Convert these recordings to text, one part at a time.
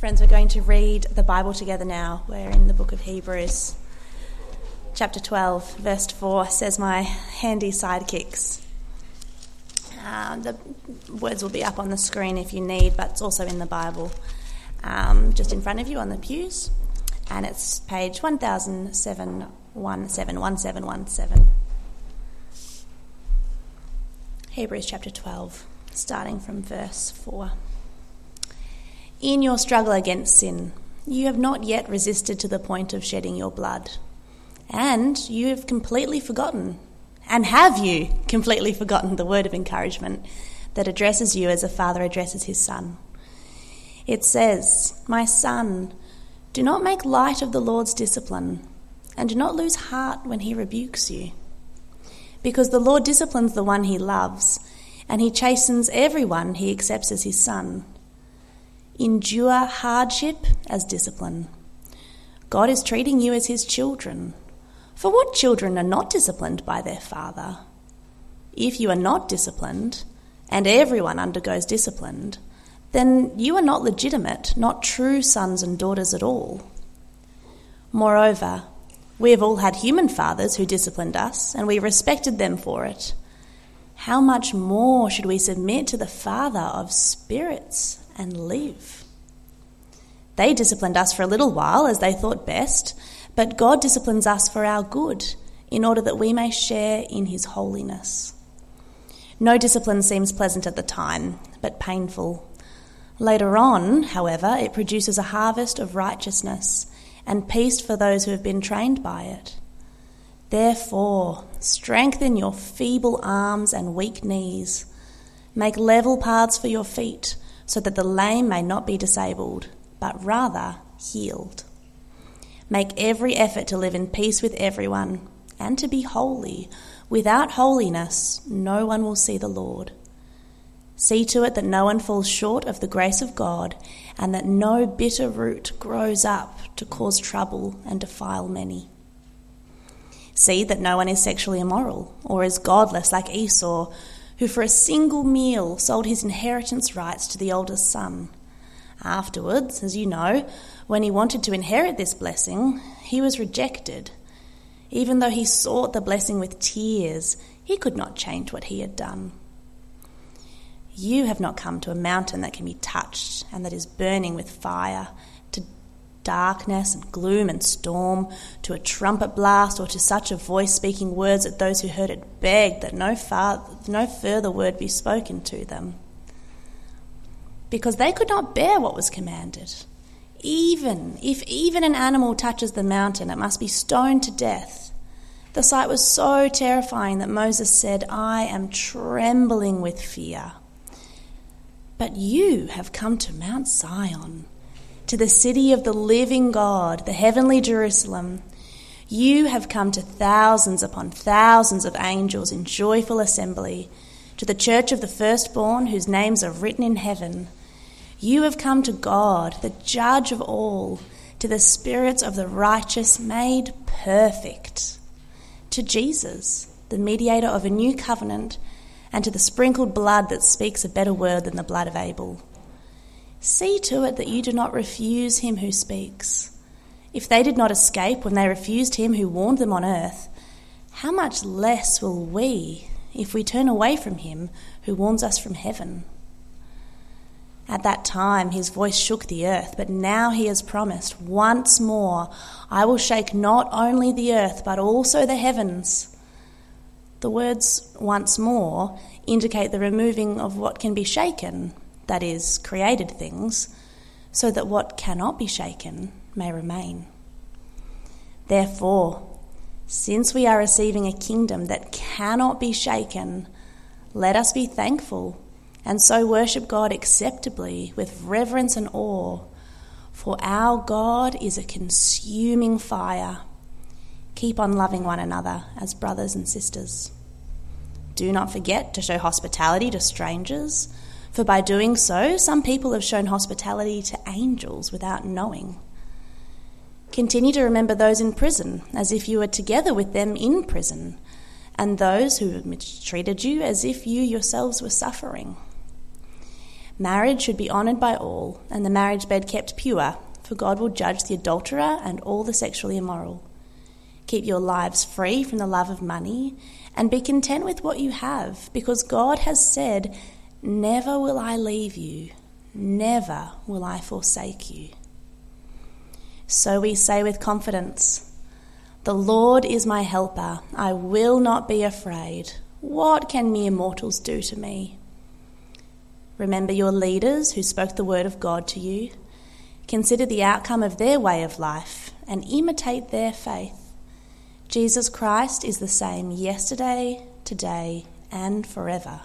Friends, we're going to read the Bible together now. We're in the book of Hebrews. Chapter 12, verse 4 says my handy sidekicks. The words will be up on the screen if you need, but it's also in the Bible, just in front of you on the pews. And it's page 1717. Hebrews chapter 12, starting from verse 4. In your struggle against sin, you have not yet resisted to the point of shedding your blood. And you have completely forgotten, and have you completely forgotten the word of encouragement that addresses you as a father addresses his son? It says, "My son, do not make light of the Lord's discipline, and do not lose heart when he rebukes you. Because the Lord disciplines the one he loves, and he chastens everyone he accepts as his son. Endure hardship as discipline. God is treating you as his children. For what children are not disciplined by their father? If you are not disciplined, and everyone undergoes discipline, then you are not legitimate, not true sons and daughters at all. Moreover, we have all had human fathers who disciplined us, and we respected them for it. How much more should we submit to the Father of spirits and live? They disciplined us for a little while as they thought best, but God disciplines us for our good, in order that we may share in his holiness. No discipline seems pleasant at the time, but painful. Later on, however, it produces a harvest of righteousness and peace for those who have been trained by it. Therefore, strengthen your feeble arms and weak knees. Make level paths for your feet, so that the lame may not be disabled, but rather healed. Make every effort to live in peace with everyone and to be holy. Without holiness, no one will see the Lord. See to it that no one falls short of the grace of God, and that no bitter root grows up to cause trouble and defile many. See that no one is sexually immoral or is godless like Esau, who for a single meal sold his inheritance rights to the oldest son. Afterwards, as you know, when he wanted to inherit this blessing, he was rejected. Even though he sought the blessing with tears, he could not change what he had done. You have not come to a mountain that can be touched and that is burning with fire, to darkness and gloom and storm, to a trumpet blast, or to such a voice speaking words that those who heard it begged that no further word be spoken to them. Because they could not bear what was commanded. If even an animal touches the mountain, it must be stoned to death. The sight was so terrifying that Moses said, "I am trembling with fear." But you have come to Mount Zion, to the city of the living God, the heavenly Jerusalem. You have come to thousands upon thousands of angels in joyful assembly, to the church of the firstborn whose names are written in heaven. You have come to God, the judge of all, to the spirits of the righteous made perfect, to Jesus, the mediator of a new covenant, and to the sprinkled blood that speaks a better word than the blood of Abel. See to it that you do not refuse him who speaks. If they did not escape when they refused him who warned them on earth, how much less will we if we turn away from him who warns us from heaven? At that time his voice shook the earth, but now he has promised, "Once more I will shake not only the earth but also the heavens." The words "once more" indicate the removing of what can be shaken, that is, created things, so that what cannot be shaken may remain. Therefore, since we are receiving a kingdom that cannot be shaken, let us be thankful and so worship God acceptably with reverence and awe, for our God is a consuming fire. Keep on loving one another as brothers and sisters. Do not forget to show hospitality to strangers, for by doing so, some people have shown hospitality to angels without knowing. Continue to remember those in prison, as if you were together with them in prison, and those who mistreated you as if you yourselves were suffering. Marriage should be honoured by all, and the marriage bed kept pure, for God will judge the adulterer and all the sexually immoral. Keep your lives free from the love of money, and be content with what you have, because God has said, "Never will I leave you, never will I forsake you." So we say with confidence, "The Lord is my helper, I will not be afraid. What can mere mortals do to me?" Remember your leaders who spoke the word of God to you. Consider the outcome of their way of life and imitate their faith. Jesus Christ is the same yesterday, today, and forever.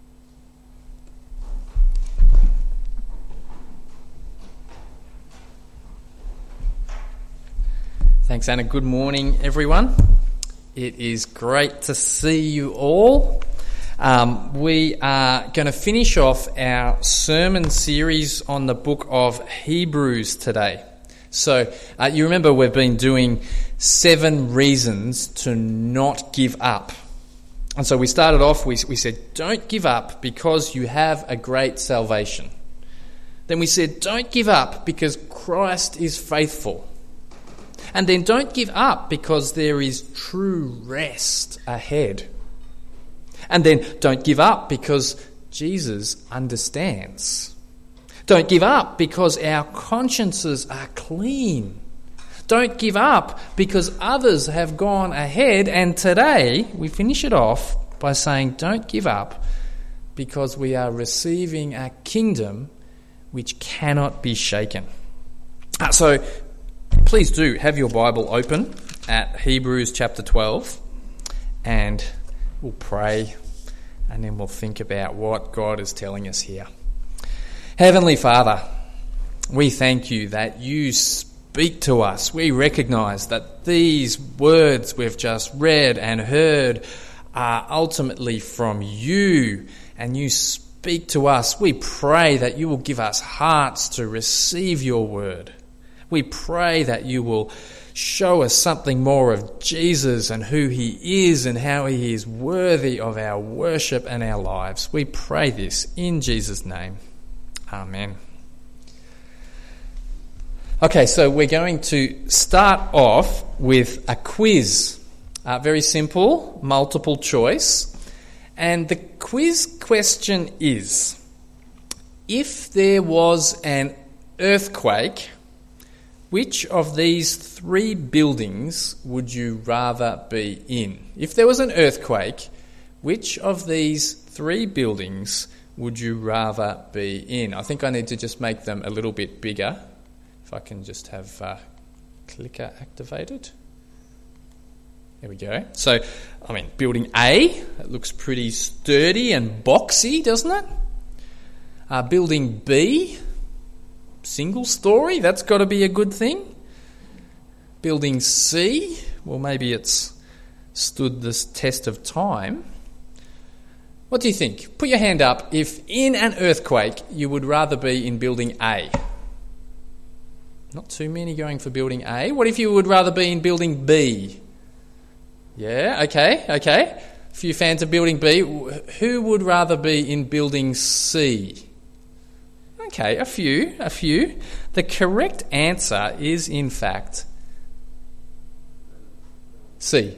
Thanks, Anna. Good morning, everyone. It is great to see you all. We are going to finish off our sermon series on the book of Hebrews today. So you remember we've been doing 7 reasons to not give up. And so we started off, we said, don't give up because you have a great salvation. Then we said, don't give up because Christ is faithful. And then don't give up because there is true rest ahead. And then don't give up because Jesus understands. Don't give up because our consciences are clean. Don't give up because others have gone ahead. And today we finish it off by saying don't give up because we are receiving a kingdom which cannot be shaken. So please do have your Bible open at Hebrews chapter 12 and we'll pray and then we'll think about what God is telling us here. Heavenly Father, we thank you that you speak to us. We recognise that these words we've just read and heard are ultimately from you and you speak to us. We pray that you will give us hearts to receive your word. We pray that you will show us something more of Jesus and who he is and how he is worthy of our worship and our lives. We pray this in Jesus' name. Amen. Okay, so we're going to start off with a quiz. Very simple, multiple choice. And the quiz question is, if there was an earthquake, which of these 3 buildings would you rather be in? If there was an earthquake, which of these 3 buildings would you rather be in? I think I need to just make them a little bit bigger. If I can just have clicker activated. There we go. So, building A, it looks pretty sturdy and boxy, doesn't it? Building B, single story, that's got to be a good thing. Building C, well, maybe it's stood this test of time. What do you think? Put your hand up if in an earthquake you would rather be in building A. Not too many going for building A. What if you would rather be in building B? Yeah, okay. A few fans of building B. Who would rather be in building C? Okay, a few. The correct answer is, in fact, C.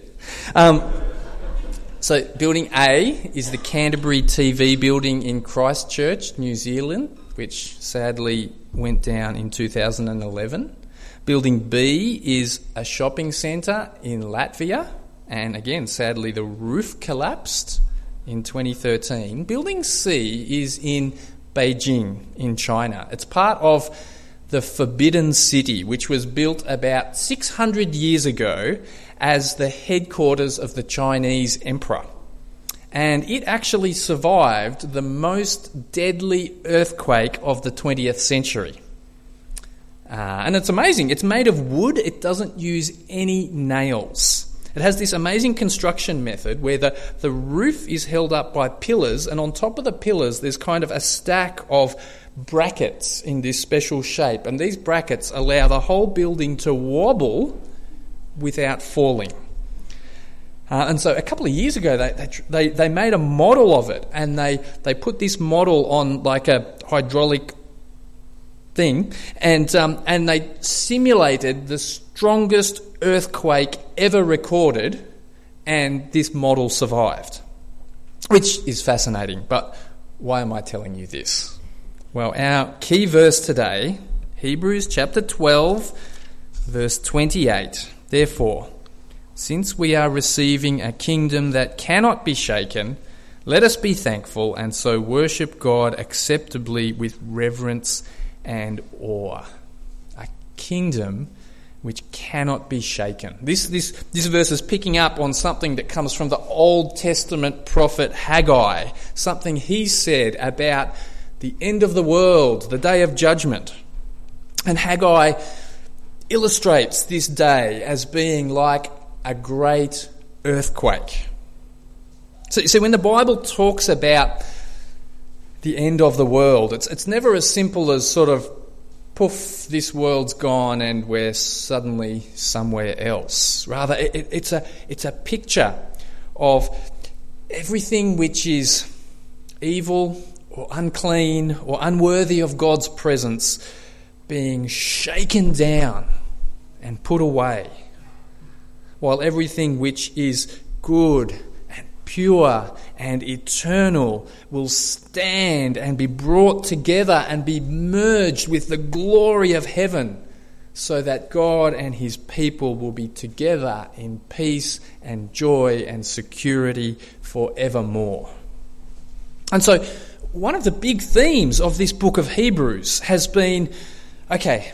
So building A is the Canterbury TV building in Christchurch, New Zealand, which sadly went down in 2011. Building B is a shopping centre in Latvia, and again, sadly, the roof collapsed in 2013. Building C is in Beijing in China. It's part of the Forbidden City, which was built about 600 years ago as the headquarters of the Chinese emperor. And it actually survived the most deadly earthquake of the 20th century. And it's amazing. It's made of wood. It doesn't use any nails. It has this amazing construction method where the roof is held up by pillars, and on top of the pillars there's kind of a stack of brackets in this special shape, and these brackets allow the whole building to wobble without falling. And so a couple of years ago, they made a model of it, and they put this model on like a hydraulic thing, and they simulated the strongest earthquake ever recorded, and this model survived, which is fascinating. But why am I telling you this? Well, our key verse today, Hebrews chapter 12, verse 28. Therefore, since we are receiving a kingdom that cannot be shaken, let us be thankful and so worship God acceptably with reverence and awe. A kingdom which cannot be shaken. This verse is picking up on something that comes from the Old Testament prophet Haggai, something he said about the end of the world, the day of judgment. And Haggai illustrates this day as being like a great earthquake. So when the Bible talks about the end of the world, it's never as simple as sort of, poof, this world's gone and we're suddenly somewhere else. Rather, it's a picture of everything which is evil or unclean or unworthy of God's presence being shaken down and put away, while everything which is good and pure and eternal will stand and be brought together and be merged with the glory of heaven, so that God and his people will be together in peace and joy and security forevermore. And so one of the big themes of this book of Hebrews has been, okay,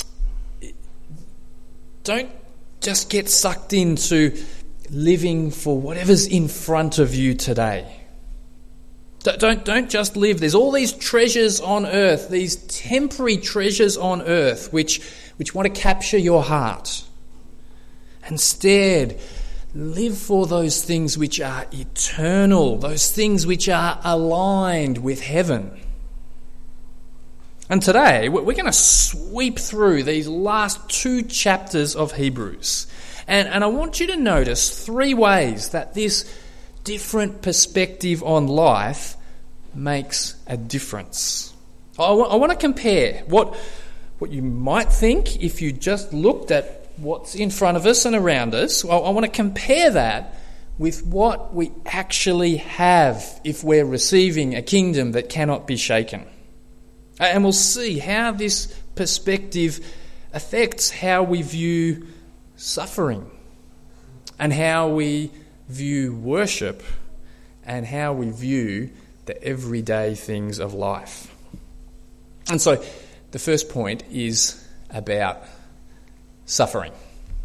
don't just get sucked into living for whatever's in front of you today. Don't just live. There's all these treasures on earth, these temporary treasures on earth which want to capture your heart. Instead, live for those things which are eternal, those things which are aligned with heaven. And today, we're going to sweep through these last 2 chapters of Hebrews. And I want you to notice 3 ways that this different perspective on life makes a difference. I want to compare what you might think if you just looked at what's in front of us and around us. I want to compare that with what we actually have if we're receiving a kingdom that cannot be shaken. And we'll see how this perspective affects how we view suffering, and how we view worship, and how we view the everyday things of life. And so the first point is about suffering.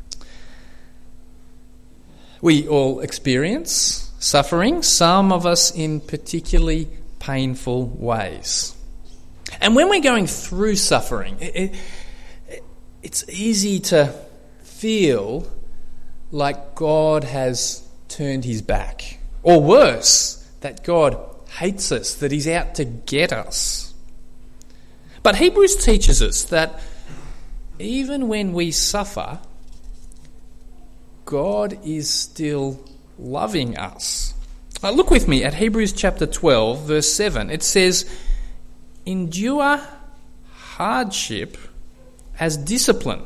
We all experience suffering, some of us in particularly painful ways. And when we're going through suffering, it's easy to feel like God has turned his back. Or worse, that God hates us, that he's out to get us. But Hebrews teaches us that even when we suffer, God is still loving us. Look with me at Hebrews chapter 12, verse 7. It says, "Endure hardship as discipline.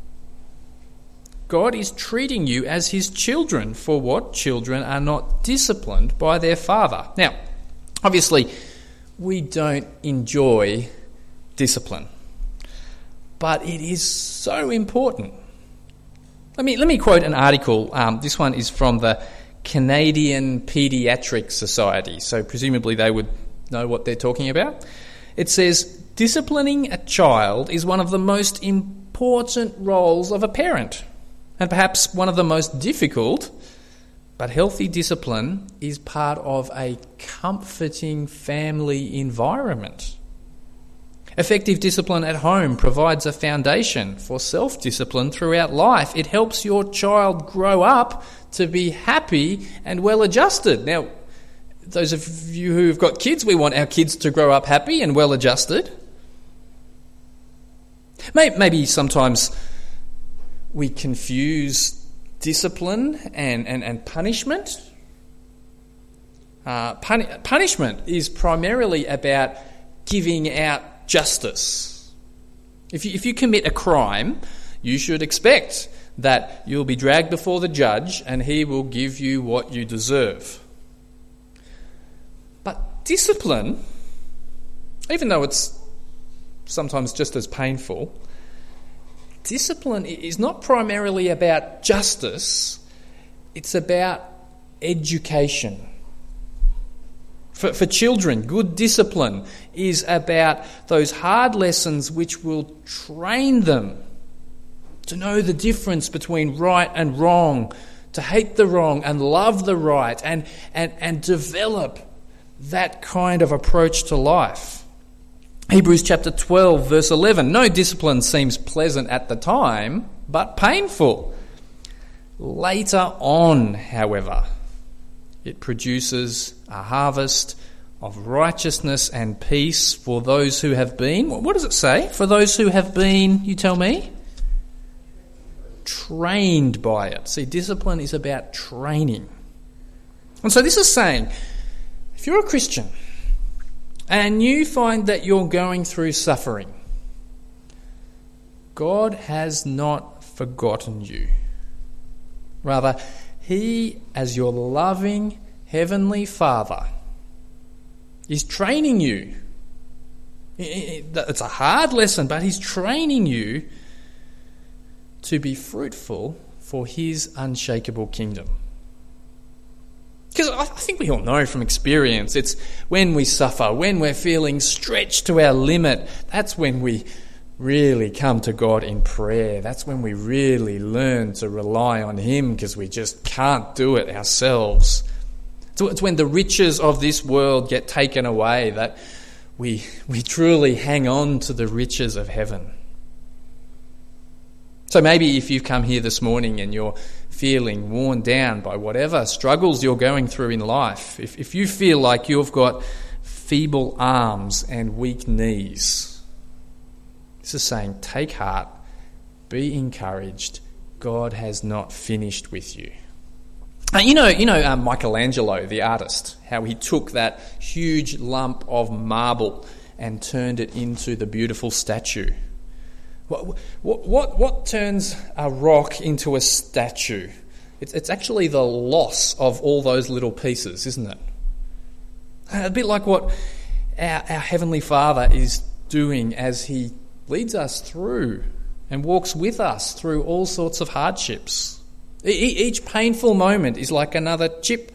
God is treating you as his children, for what children are not disciplined by their father?" Now, obviously, we don't enjoy discipline, but it is so important. Let me quote an article. This one is from the Canadian Paediatric Society, so presumably they would know what they're talking about. It says, "Disciplining a child is one of the most important roles of a parent, and perhaps one of the most difficult, but healthy discipline is part of a comforting family environment. Effective discipline at home provides a foundation for self-discipline throughout life. It helps your child grow up to be happy and well-adjusted." Now, those of you who've got kids, we want our kids to grow up happy and well-adjusted. Maybe sometimes we confuse discipline and punishment. Punishment is primarily about giving out justice. If you commit a crime, you should expect that you'll be dragged before the judge and he will give you what you deserve. But discipline, even though it's sometimes just as painful, discipline is not primarily about justice, it's about education. For children, good discipline is about those hard lessons which will train them to know the difference between right and wrong, to hate the wrong and love the right, and develop that kind of approach to life. Hebrews chapter 12, verse 11. No discipline seems pleasant at the time, but painful. Later on, however, it produces a harvest of righteousness and peace for those who have been, what does it say? For those who have been, you tell me? Trained by it. See, discipline is about training. And so this is saying, if you're a Christian and you find that you're going through suffering, God has not forgotten you. Rather, He, as your loving Heavenly Father, is training you. It's a hard lesson, but He's training you to be fruitful for His unshakable kingdom. Because I think we all know from experience, it's when we suffer, when we're feeling stretched to our limit, that's when we really come to God in prayer. That's when we really learn to rely on Him because we just can't do it ourselves. So it's when the riches of this world get taken away that we truly hang on to the riches of heaven. So maybe if you've come here this morning and you're feeling worn down by whatever struggles you're going through in life, if you feel like you've got feeble arms and weak knees, this is saying, take heart, be encouraged, God has not finished with you. You know Michelangelo, the artist, how he took that huge lump of marble and turned it into the beautiful statue. What turns a rock into a statue? It's actually the loss of all those little pieces, isn't it? A bit like what our Heavenly Father is doing as He leads us through and walks with us through all sorts of hardships. Each painful moment is like another chip,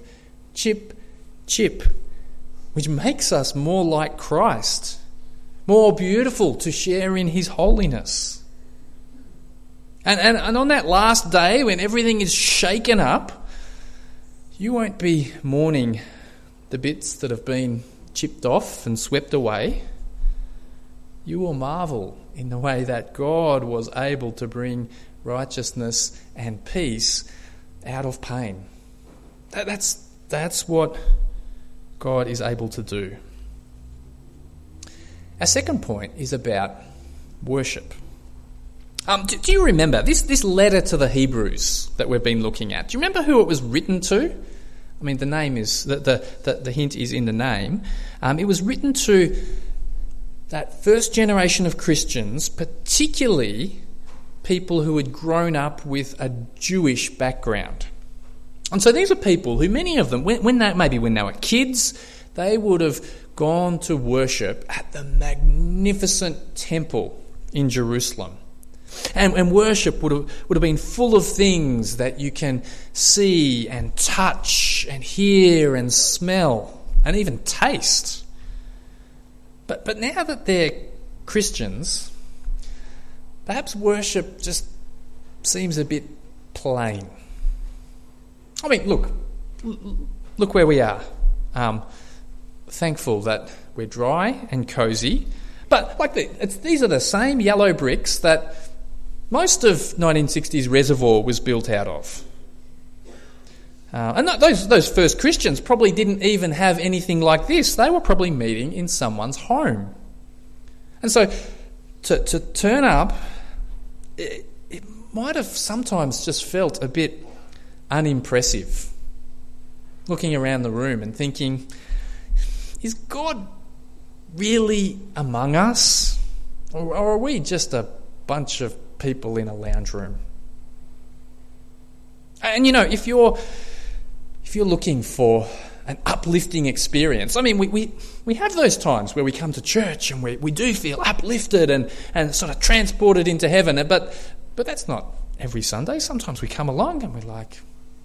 which makes us more like Christ, more beautiful to share in His holiness. And on that last day when everything is shaken up, you won't be mourning the bits that have been chipped off and swept away. You will marvel in the way that God was able to bring righteousness and peace out of pain. That's what God is able to do. Our second point is about worship. Do you remember this letter to the Hebrews that we've been looking at? Do you remember who it was written to? I mean, the name is the hint is in the name. It was written to that first generation of Christians, particularly people who had grown up with a Jewish background. And so these are people who, many of them, when they were kids, they would have gone to worship at the magnificent temple in Jerusalem. And worship would have been full of things that you can see and touch and hear and smell and even taste. But now that they're Christians, perhaps worship just seems a bit plain. I mean, look where we are. Thankful that we're dry and cosy. But these are the same yellow bricks that most of 1960s Reservoir was built out of. And those first Christians probably didn't even have anything like this. They were probably meeting in someone's home. And so to turn up, it might have sometimes just felt a bit unimpressive. Looking around the room and thinking, is God really among us? Or are we just a bunch of people in a lounge room? And if you're looking for an uplifting experience, I mean, we have those times where we come to church and we do feel uplifted and sort of transported into heaven, but that's not every Sunday. Sometimes we come along and we're like,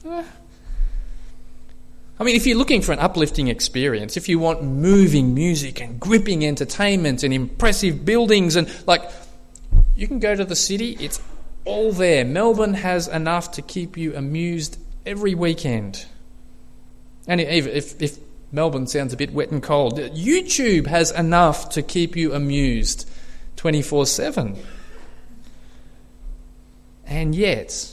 I mean, if you're looking for an uplifting experience, if you want moving music and gripping entertainment and impressive buildings and you can go to the city, it's all there. Melbourne has enough to keep you amused every weekend. And if Melbourne sounds a bit wet and cold, YouTube has enough to keep you amused 24/7. And yet,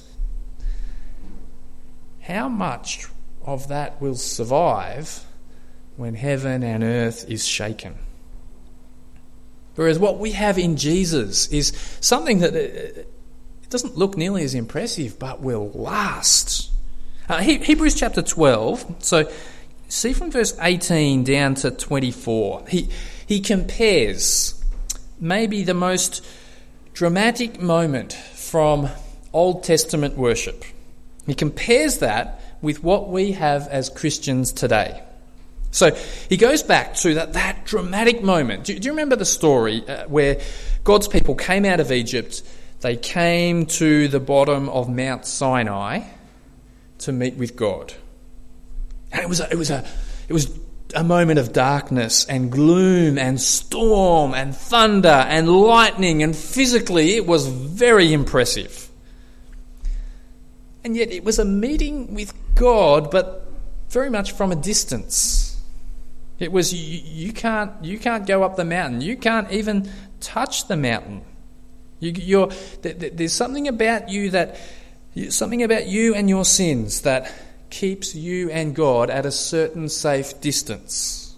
how much of that will survive when heaven and earth is shaken? Whereas what we have in Jesus is something that it doesn't look nearly as impressive, but will last. Hebrews chapter 12, so see from verse 18 down to 24, he compares maybe the most dramatic moment from Old Testament worship. He compares that with what we have as Christians today. So he goes back to that dramatic moment. Do you remember the story where God's people came out of Egypt? They came to the bottom of Mount Sinai to meet with God. And it was a moment of darkness and gloom and storm and thunder and lightning, and physically it was very impressive. And yet it was a meeting with God, but very much from a distance. It was you can't go up the mountain. You can't even touch the mountain. There's something about you and your sins that keeps you and God at a certain safe distance.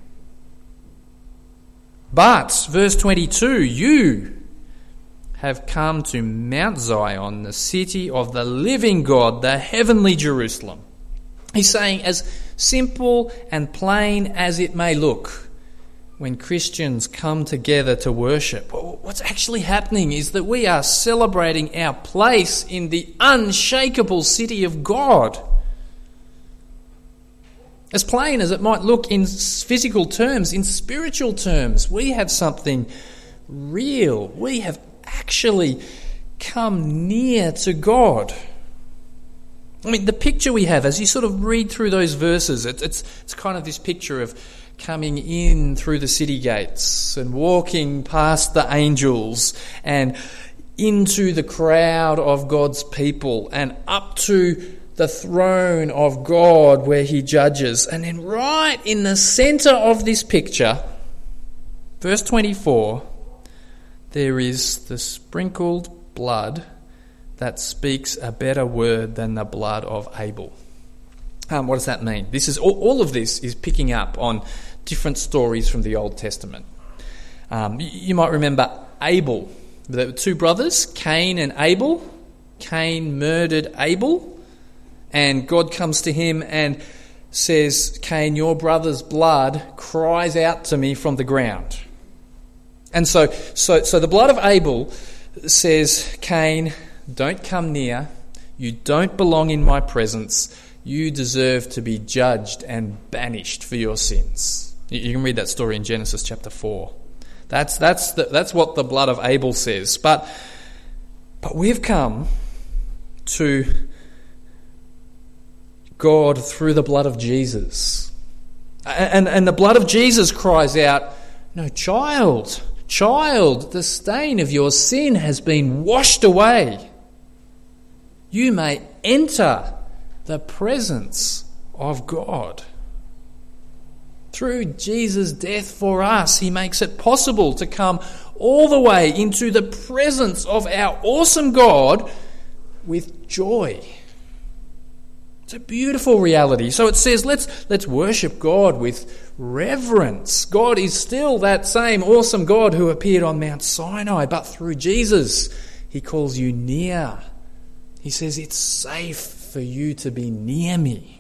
But verse 22, you have come to Mount Zion, the city of the living God, the heavenly Jerusalem. He's saying, as simple and plain as it may look, when Christians come together to worship, what's actually happening is that we are celebrating our place in the unshakable city of God. As plain as it might look in physical terms, in spiritual terms, we have something real. We have actually come near to God. I mean, the picture we have, as you sort of read through those verses, it's kind of this picture of coming in through the city gates and walking past the angels and into the crowd of God's people and up to the throne of God where he judges. And then right in the centre of this picture, verse 24, there is the sprinkled blood that speaks a better word than the blood of Abel. What does that mean? This is all of this is picking up on different stories from the Old Testament. You might remember Abel. There were two brothers, Cain and Abel. Cain murdered Abel, and God comes to him and says, Cain, your brother's blood cries out to me from the ground. And so the blood of Abel says, Cain, don't come near. You don't belong in my presence. You deserve to be judged and banished for your sins. You can read that story in Genesis chapter 4. That's what the blood of Abel says. But we've come to God through the blood of Jesus. And the blood of Jesus cries out, no, child, the stain of your sin has been washed away. You may enter the presence of God. Through Jesus' death for us, he makes it possible to come all the way into the presence of our awesome God with joy. It's a beautiful reality. So it says, let's worship God with reverence. God is still that same awesome God who appeared on Mount Sinai, but through Jesus, he calls you near. He says it's safe for you to be near me.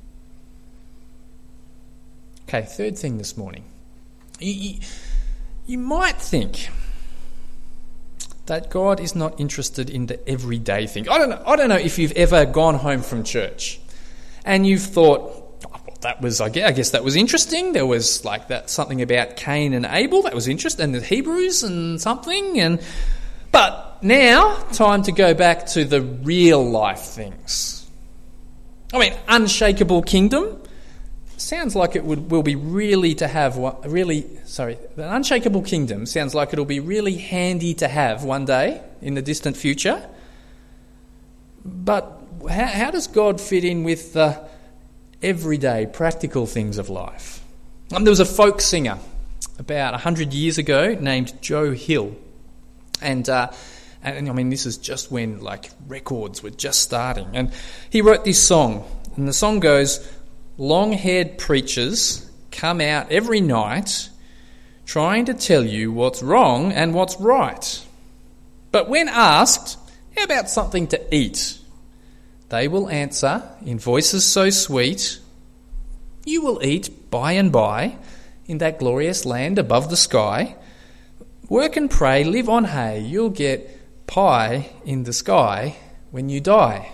Okay, third thing this morning. You might think that God is not interested in the everyday thing. I don't know if you've ever gone home from church and you've thought, oh, well, that was, I guess that was interesting. There was like that something about Cain and Abel that was interesting, and the Hebrews and something. But now, time to go back to the real life things. I mean, unshakable kingdom. Sounds like it will be really to have the unshakable kingdom sounds like it'll be really handy to have one day in the distant future. But how does God fit in with the everyday practical things of life? There was a folk singer about 100 years ago named Joe Hill, and I mean, this is just when like records were just starting, and he wrote this song, and the song goes, "Long-haired preachers come out every night trying to tell you what's wrong and what's right. But when asked, how about something to eat? They will answer in voices so sweet, you will eat by and by in that glorious land above the sky. Work and pray, live on hay, you'll get pie in the sky when you die."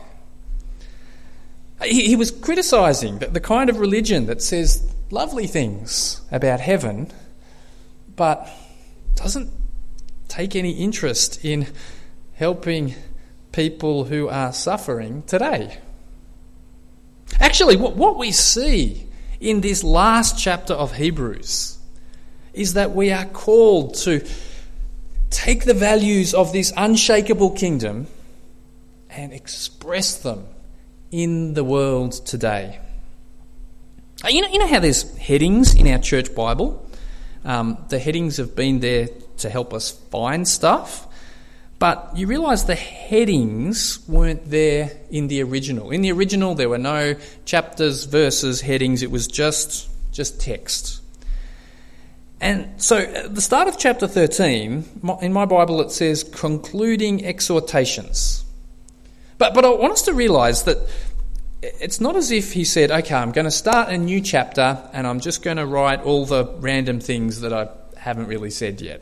He was criticising the kind of religion that says lovely things about heaven, but doesn't take any interest in helping people who are suffering today. Actually, what we see in this last chapter of Hebrews is that we are called to take the values of this unshakable kingdom and express them in the world today. You know how there's headings in our church Bible? The headings have been there to help us find stuff, but you realise the headings weren't there in the original. In the original, there were no chapters, verses, headings. It was just text. And so at the start of chapter 13, in my Bible it says concluding exhortations. But I want us to realise that it's not as if he said, okay, I'm going to start a new chapter and I'm just going to write all the random things that I haven't really said yet.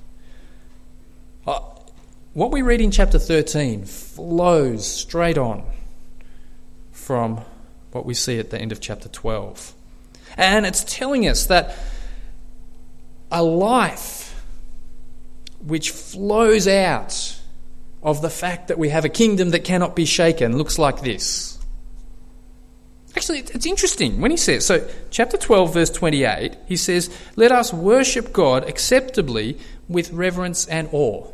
What we read in chapter 13 flows straight on from what we see at the end of chapter 12. And it's telling us that a life which flows out of the fact that we have a kingdom that cannot be shaken looks like this. Actually, it's interesting when he says, so chapter 12 verse 28, he says, let us worship God acceptably with reverence and awe.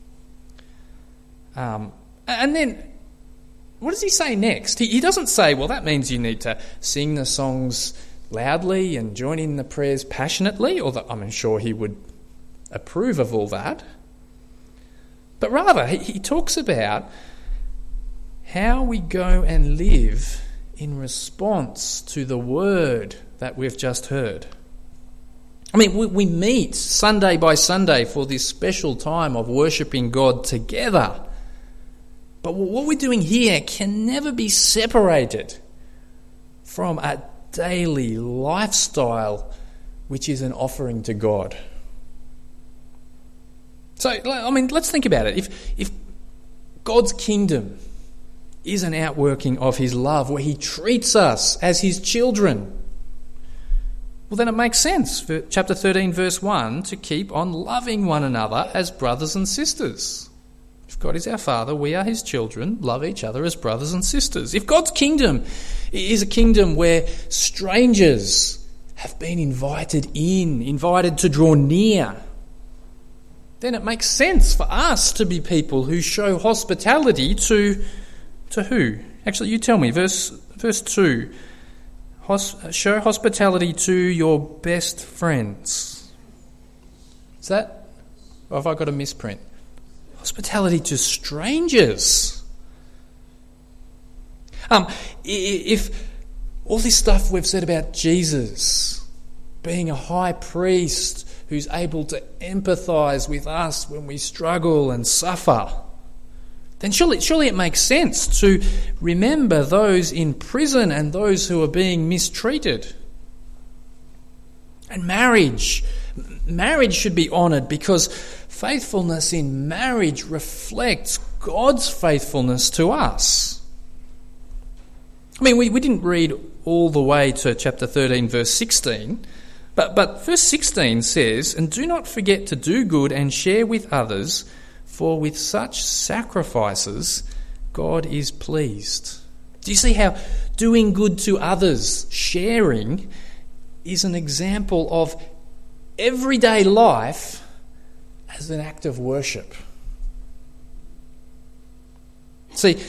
And then, what does he say next? He doesn't say, well, that means you need to sing the songs loudly and join in the prayers passionately, although I'm sure he would approve of all that. But rather, he talks about how we go and live in response to the word that we've just heard. I mean, we meet Sunday by Sunday for this special time of worshipping God together. But what we're doing here can never be separated from a daily lifestyle which is an offering to God. So, I mean, let's think about it. If God's kingdom is an outworking of his love, where he treats us as his children, well, then it makes sense for chapter 13, verse 1, to keep on loving one another as brothers and sisters. If God is our Father, we are his children, love each other as brothers and sisters. If God's kingdom is a kingdom where strangers have been invited to draw near, then it makes sense for us to be people who show hospitality to who? Actually, you tell me, verse 2. Show hospitality to your best friends. Is that, or have I got a misprint? Hospitality to strangers. If all this stuff we've said about Jesus being a high priest who's able to empathise with us when we struggle and suffer, then surely it makes sense to remember those in prison and those who are being mistreated. And marriage should be honoured because faithfulness in marriage reflects God's faithfulness to us. I mean, we didn't read all the way to chapter 13, verse 16, but verse 16 says, "And do not forget to do good and share with others, for with such sacrifices God is pleased." Do you see how doing good to others, sharing, is an example of everyday life as an act of worship? See,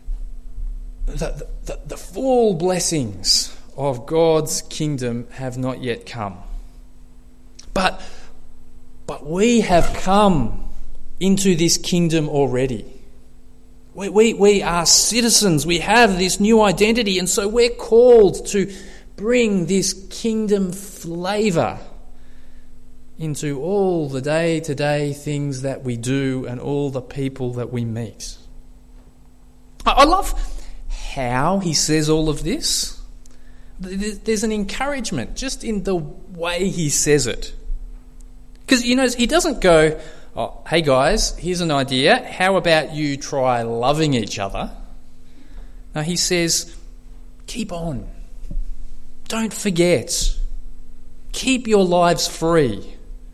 the full blessings of God's kingdom have not yet come. But we have come into this kingdom already. We are citizens. We have this new identity, and so we're called to bring this kingdom flavour into all the day-to-day things that we do and all the people that we meet. I love how he says all of this. There's an encouragement just in the way he says it. Because, he doesn't go, "Oh, hey guys, here's an idea. How about you try loving each other?" No, he says, keep on. Don't forget. Keep your lives free.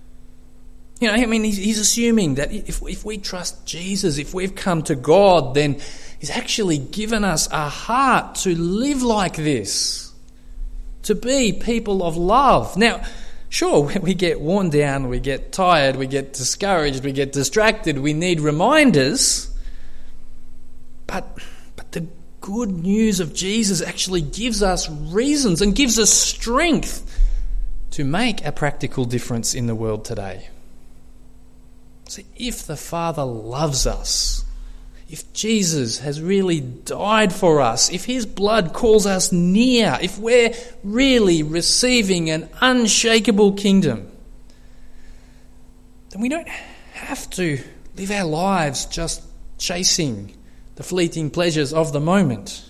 He's assuming that if we trust Jesus, if we've come to God, then he's actually given us a heart to live like this, to be people of love. Now, sure, we get worn down, we get tired, we get discouraged, we get distracted, we need reminders. But the good news of Jesus actually gives us reasons and gives us strength to make a practical difference in the world today. See, if the Father loves us, if Jesus has really died for us, if his blood calls us near, if we're really receiving an unshakable kingdom, then we don't have to live our lives just chasing the fleeting pleasures of the moment.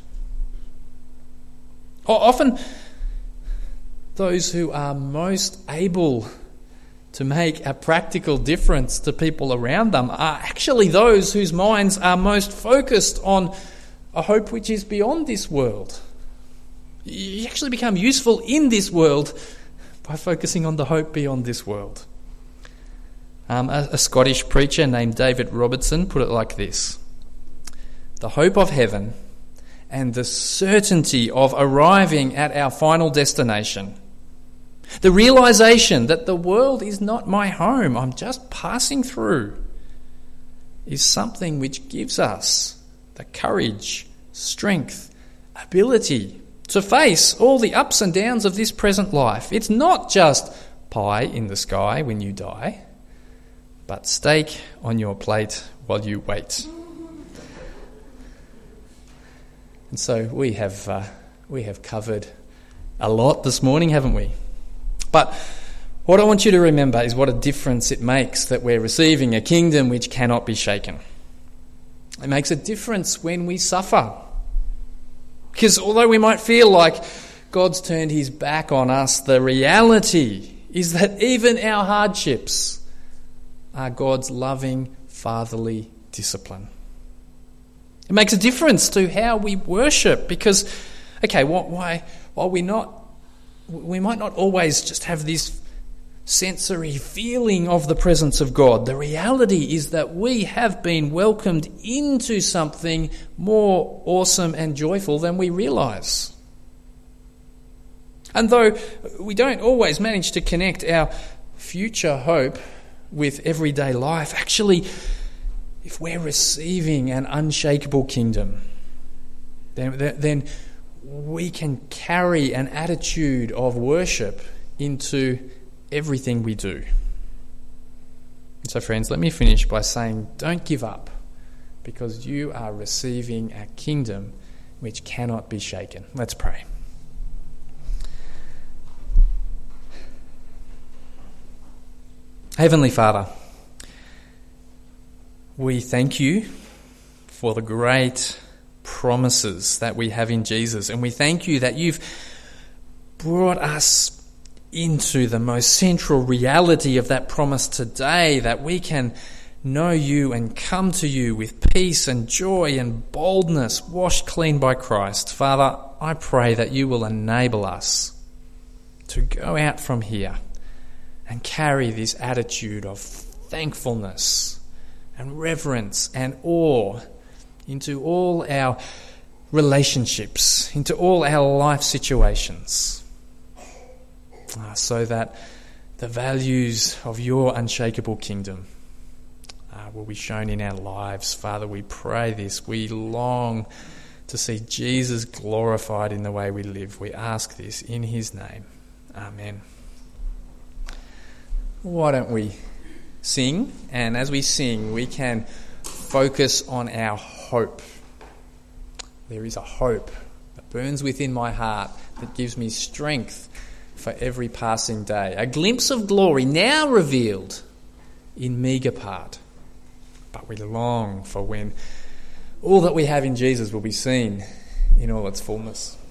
Often, those who are most able to make a practical difference to people around them are actually those whose minds are most focused on a hope which is beyond this world. You actually become useful in this world by focusing on the hope beyond this world. A Scottish preacher named David Robertson put it like this: "The hope of heaven and the certainty of arriving at our final destination, the realisation that the world is not my home, I'm just passing through, is something which gives us the courage, strength, ability to face all the ups and downs of this present life. It's not just pie in the sky when you die, but steak on your plate while you wait." And so we have covered a lot this morning, haven't we? But what I want you to remember is what a difference it makes that we're receiving a kingdom which cannot be shaken. It makes a difference when we suffer. Because although we might feel like God's turned his back on us, the reality is that even our hardships are God's loving, fatherly discipline. It makes a difference to how we worship because, while we might not always just have this sensory feeling of the presence of God, the reality is that we have been welcomed into something more awesome and joyful than we realise. And though we don't always manage to connect our future hope with everyday life, actually, if we're receiving an unshakable kingdom, then we can carry an attitude of worship into everything we do. So friends, let me finish by saying, don't give up, because you are receiving a kingdom which cannot be shaken. Let's pray. Heavenly Father, we thank you for the great promises that we have in Jesus. And we thank you that you've brought us into the most central reality of that promise today, that we can know you and come to you with peace and joy and boldness, washed clean by Christ. Father, I pray that you will enable us to go out from here and carry this attitude of thankfulness and reverence and awe into all our relationships, into all our life situations, so that the values of your unshakable kingdom will be shown in our lives. Father, we pray this. We long to see Jesus glorified in the way we live. We ask this in his name. Amen. Why don't we sing? And as we sing, we can focus on our hope. There is a hope that burns within my heart that gives me strength for every passing day. A glimpse of glory now revealed in meagre part. But we long for when all that we have in Jesus will be seen in all its fullness.